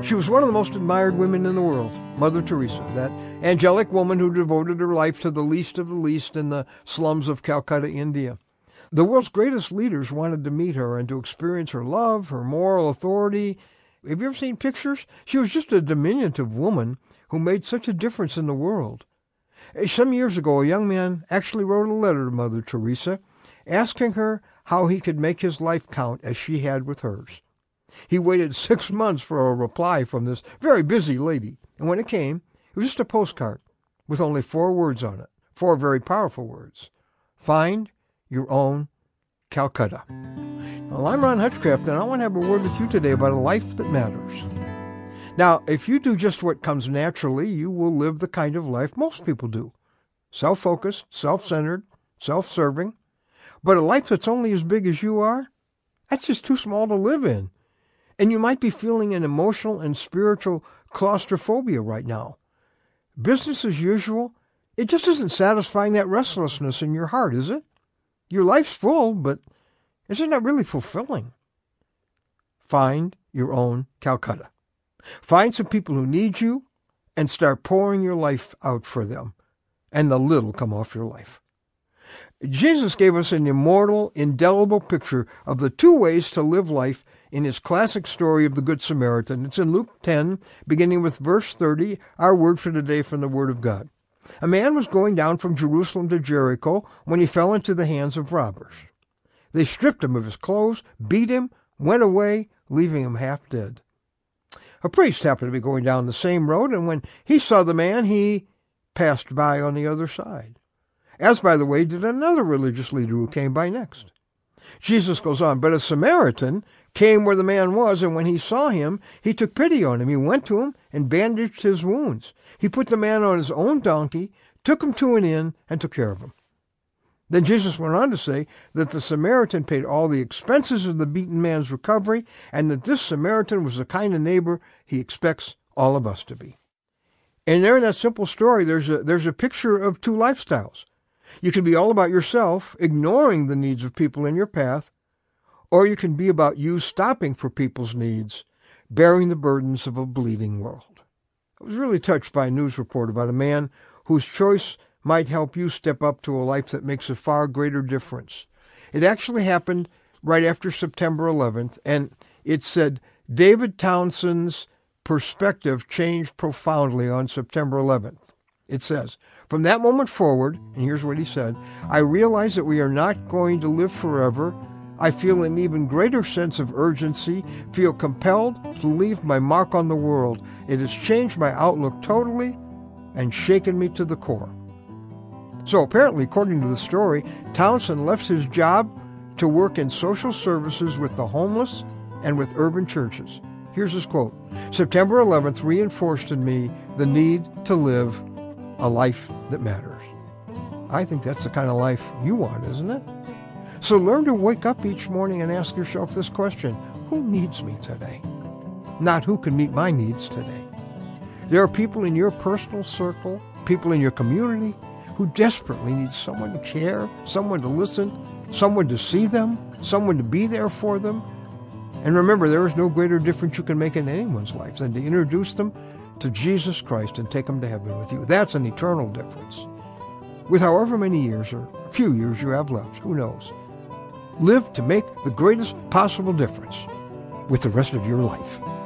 She was one of the most admired women in the world, Mother Teresa, that angelic woman who devoted her life to the least of the least in the slums of Calcutta, India. The world's greatest leaders wanted to meet her and to experience her love, her moral authority. Have you ever seen pictures? She was just a diminutive woman who made such a difference in the world. Some years ago, a young man actually wrote a letter to Mother Teresa, asking her how he could make his life count as she had with hers. He waited 6 months for a reply from this very busy lady, and when it came, it was just a postcard with only 4 words on it, 4 very powerful words. Find your own Calcutta. Well, I'm Ron Hutchcraft, and I want to have a word with you today about a life that matters. Now, if you do just what comes naturally, you will live the kind of life most people do. Self-focused, self-centered, self-serving. But a life that's only as big as you are, that's just too small to live in. And you might be feeling an emotional and spiritual claustrophobia right now. Business as usual, it just isn't satisfying that restlessness in your heart, is it? Your life's full, but is it not really fulfilling? Find your own Calcutta. Find some people who need you and start pouring your life out for them, and the lid will come off your life. Jesus gave us an immortal, indelible picture of the 2 ways to live life in his classic story of the Good Samaritan. It's in Luke 10, beginning with verse 30, our word for today from the Word of God. A man was going down from Jerusalem to Jericho when he fell into the hands of robbers. They stripped him of his clothes, beat him, went away, leaving him half dead. A priest happened to be going down the same road, and when he saw the man, he passed by on the other side. As, by the way, did another religious leader who came by next. Jesus goes on, but a Samaritan came where the man was, and when he saw him, he took pity on him. He went to him and bandaged his wounds. He put the man on his own donkey, took him to an inn, and took care of him. Then Jesus went on to say that the Samaritan paid all the expenses of the beaten man's recovery, and that this Samaritan was the kind of neighbor he expects all of us to be. And there in that simple story, there's a picture of 2 lifestyles. You can be all about yourself, ignoring the needs of people in your path, or you can be about you stopping for people's needs, bearing the burdens of a bleeding world. I was really touched by a news report about a man whose choice might help you step up to a life that makes a far greater difference. It actually happened right after September 11th, and it said, David Townsend's perspective changed profoundly on September 11th. It says, from that moment forward, and here's what he said, I realize that we are not going to live forever. I feel an even greater sense of urgency, feel compelled to leave my mark on the world. It has changed my outlook totally and shaken me to the core. So apparently, according to the story, Townsend left his job to work in social services with the homeless and with urban churches. Here's his quote, September 11th reinforced in me the need to live a life that matters. I think that's the kind of life you want, isn't it? So learn to wake up each morning and ask yourself this question, who needs me today? Not who can meet my needs today. There are people in your personal circle, people in your community, who desperately need someone to care, someone to listen, someone to see them, someone to be there for them. And remember, there is no greater difference you can make in anyone's life than to introduce them to Jesus Christ and take them to heaven with you. That's an eternal difference. With however many years or a few years you have left, who knows? Live to make the greatest possible difference with the rest of your life.